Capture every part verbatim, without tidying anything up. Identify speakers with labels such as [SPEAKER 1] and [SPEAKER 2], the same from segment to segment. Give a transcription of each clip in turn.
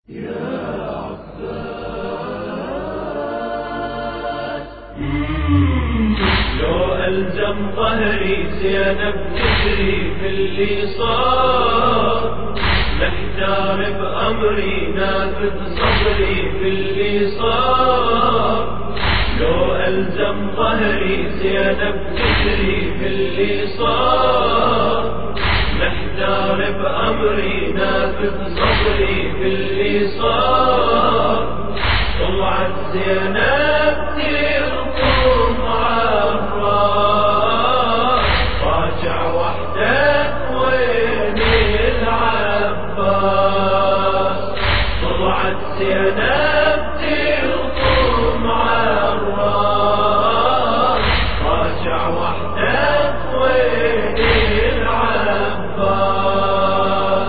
[SPEAKER 1] لو ألزم ظهري زينب تجري في اللي صار، محتار بأمري نافذ صبري في اللي صار. لو ألزم ظهري زينب تجري في اللي صار، محتار بأمري نافذ صبري في اللي صار. طلعت زينب ترقم عالراس، راجع وحدك وين العباس. طلعت زينب ترقم عالراس، راجع وحدك وين العباس.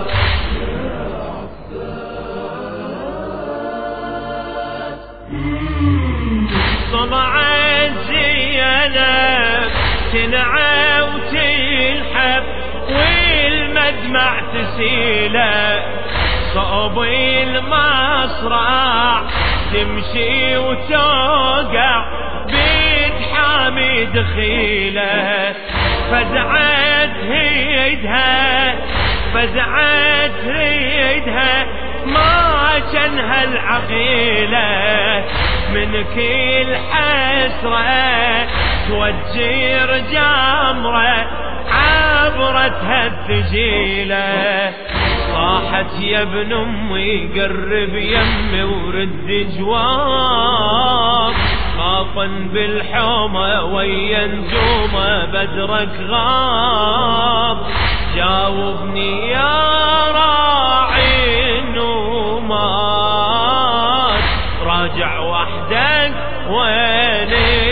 [SPEAKER 2] طمعت زينب تنعى وتلحب، والمدمع تسيله صوب المصرع، تمشي وتوقع بيت حامد خيله. فزعت هيدها فزعت هيدها ما جنها العقيله، من كل حسرة توجر جمرة عبرتها الثجيلة. صاحت يا ابن امي قرب يمي ورد جواب، خافا بالحومة ويا نجومة بدرك غاب. جاوبني يا راعي النومات، راجع وحدك وين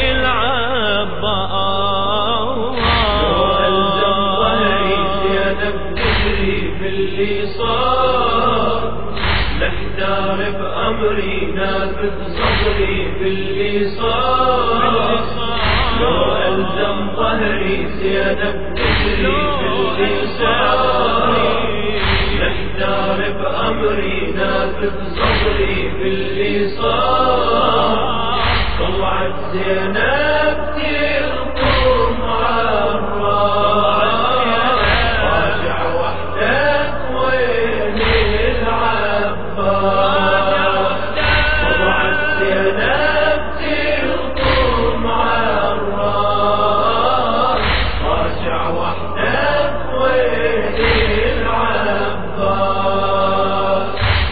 [SPEAKER 2] العباس.
[SPEAKER 1] لو ألزم ظهري زينب تجري في اللي صار، محتار بأمري نافذ صبري في اللي صار. لو ألزم ظهري زينب تجري في اللي صار، محتار بأمري نافذ صبري في اللي صار. طلعت زينب ترقم عالراس، راجع وحدك وين العباس. طلعت زينب ترقم عالراس، راجع وحدك وين العباس.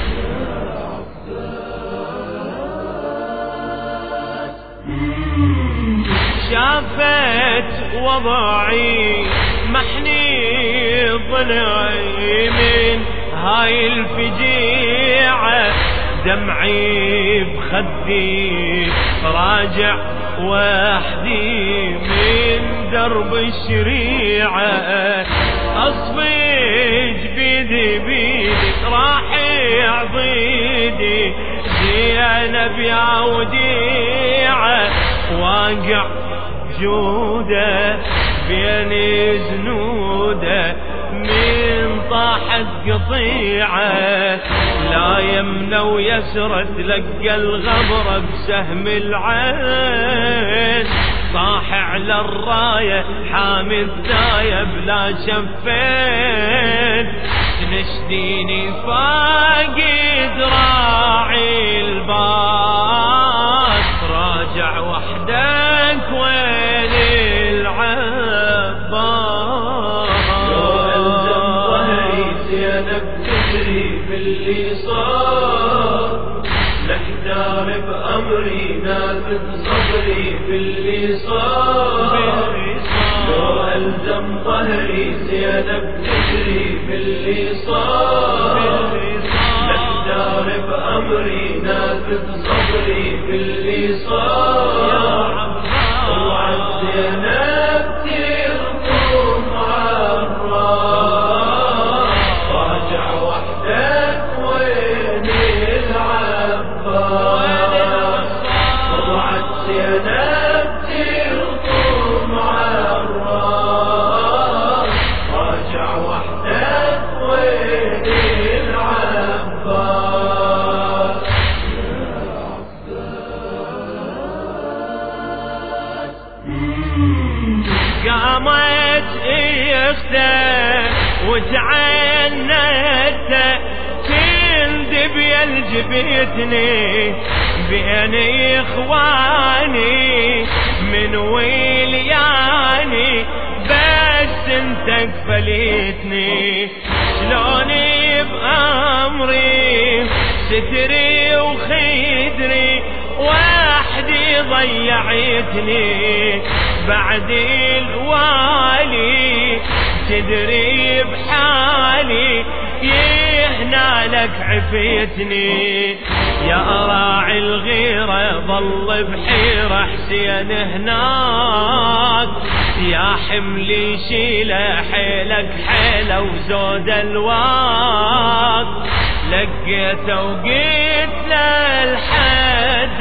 [SPEAKER 2] شافت وضعي محني ضلعي من هاي الفجيعة، دمعي بخدي راجع وحدي من درب الشريعة. أصفج بيدي بيدي راح يعضيدي، زينب يا وديعة واقع جودة بين زنودة من طاحت قطيعة. لا يمنى ويسرى تلقى الغبرة بسهم العين، صاح على الراية حامي الداية بلا شفين. تنشديني فاقد راعي الباس، راجع وحدك وين العباس.
[SPEAKER 1] لو ألزم ظهري زينب تجري في اللي صار، محتار بأمري نافذ صبري في اللي صار. لو ألزم ظهري زينب تجري في اللي صار، محتار بأمري نافذ صبري في اللي صار. طلعت زينب ترقم عالراس، راجع وحدك وين العباس. طلعت زينب ترقم عالراس، راجع وحدك وين العباس.
[SPEAKER 2] جبيتني بين اخواني من ولياني بس انت كفليتني شلوني بأمري ستري وخدري وحدي ضيعتني بعد الوالي تدري بحالي يهنا لك عفيتني يا راعي الغيرة ظل بحيرة حسين هناك يا حملي شيله حيلك حيله وزود الواق لقيته وقلت له الحد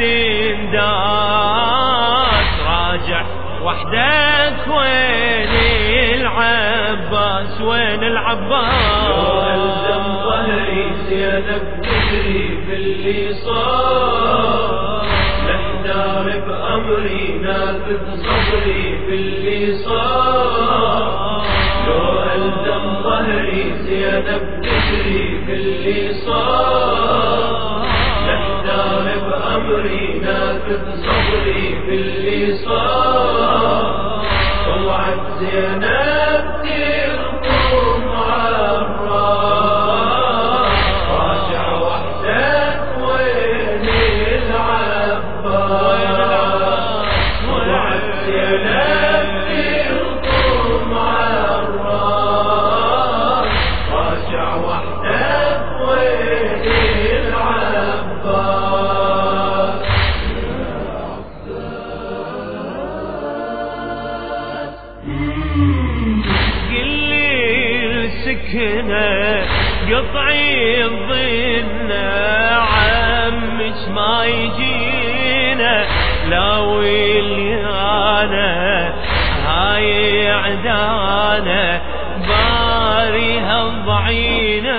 [SPEAKER 2] انداك راجع وحدك وين العباس وين العباس
[SPEAKER 1] لو ألزم ظهري زينب تدري باللي صار محتار بأمري نافذ صبري باللي صار لو ألزم ظهري زينب تدري باللي صار محتار بأمري نافذ صبري باللي صار طلعت زينب ترقم عالراس راجع وحدك وين العباس طلعت زينب ترقم عالراس راجع وحدك وين العباس
[SPEAKER 2] سكنة قطعي الظنة عمش ما يجينا لا ويليانا هاي عدانا باريها الضعينة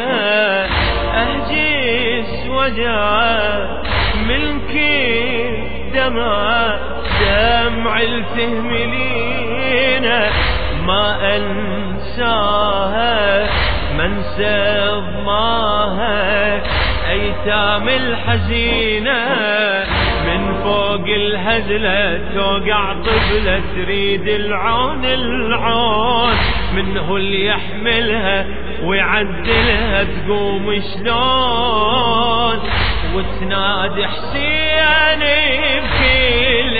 [SPEAKER 2] أهجس وجعه ملكي دمع دمع التهملينا ما أنساها منسى ضماها أيتام الحزينة من فوق الهزلة توقع طبلة تريد العون العون منه اللي يحملها ويعدلها تقوم شلون وتنادي حسيني بكل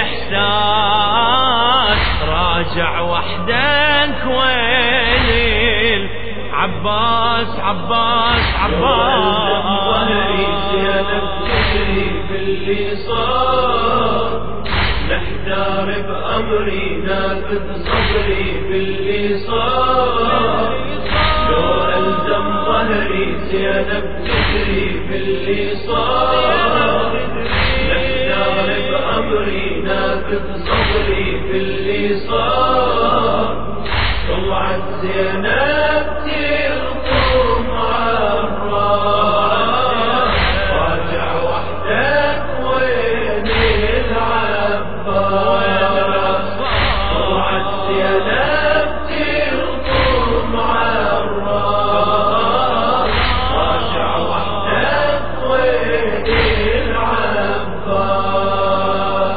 [SPEAKER 2] إحساس راجع وحدك وين عباس عباس عباس
[SPEAKER 1] ظهري زينب تدري باللي صار محتار بأمري نافذ صبري باللي صار لو ألزم ظهري زينب تدري باللي صار محتار بأمري نافذ صبري باللي صار طلعت زينب ترقم عالراس راجع وحدك وين العباس طلعت زينب ترقم عالراس راجع وحدك وين العباس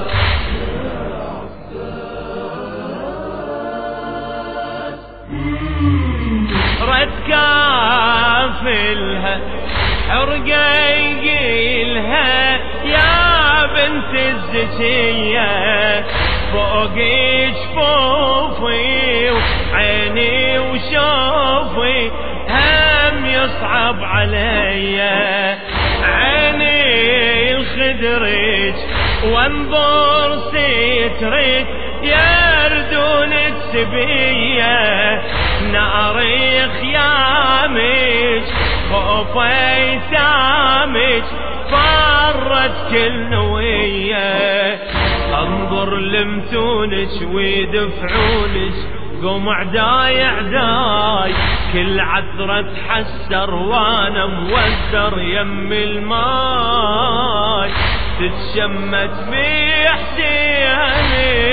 [SPEAKER 2] رد كافلها حرقة يقيلها يا بنت الزكية فوق جفوفي وعيني وشوفي هم يصعب عليا عيني الخدرج وانظر سترك يردون السبية ناري خيامك خوفي سامك فرت كل نوية انظر لمتونك ويدفعونك قوم عداي عداي كل عثرة تحسر وانا موزر يم الماي تتشمت بحسين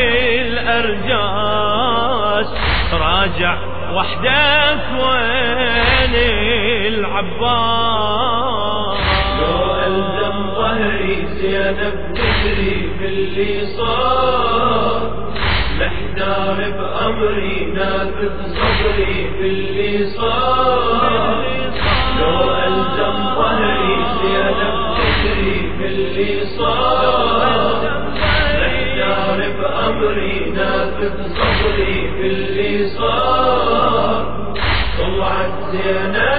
[SPEAKER 2] الأرجاس راجع وحدك وين العباس
[SPEAKER 1] ظهري زينب تدري باللي صار، محتار بأمري نافذ صبري باللي صار، لو ألزم ظهري زينب تدري باللي صار، محتار بأمري نافذ صبري باللي صار، طلعت زينب